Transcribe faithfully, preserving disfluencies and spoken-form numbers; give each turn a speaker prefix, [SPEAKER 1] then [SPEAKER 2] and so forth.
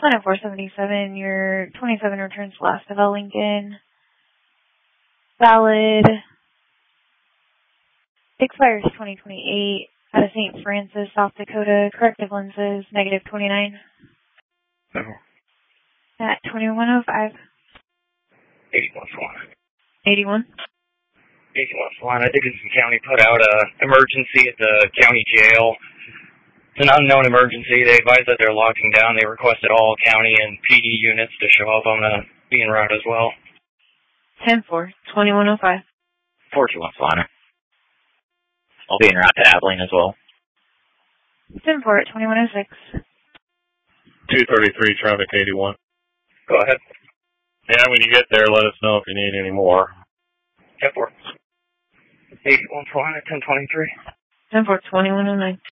[SPEAKER 1] Planet four seventy-seven, your twenty-seven returns to Lastville, Lincoln. Valid. Expires twenty twenty-eight. Out of Saint Francis, South Dakota. Corrective lenses, negative twenty-nine.
[SPEAKER 2] No.
[SPEAKER 1] At twenty-one oh five.
[SPEAKER 2] eighty-one Solana.
[SPEAKER 1] eighty-one.
[SPEAKER 2] eighty-one Solana. Dickinson County put out an emergency at the county jail. It's an unknown emergency. They advised that they're locking down. They requested all county and P D units to show up. I'm going to be en route as well.
[SPEAKER 1] ten four, twenty-one oh five.
[SPEAKER 3] four two one Solana. I'll be en route to Abilene as well.
[SPEAKER 1] ten four at twenty-one oh six.
[SPEAKER 4] two thirty-three, traffic eighty-one.
[SPEAKER 2] Go ahead.
[SPEAKER 4] Yeah, when you get there, let us know if you need any more.
[SPEAKER 2] ten four. eighty-one Solana, ten twenty-three.
[SPEAKER 1] ten four, twenty-one oh nine.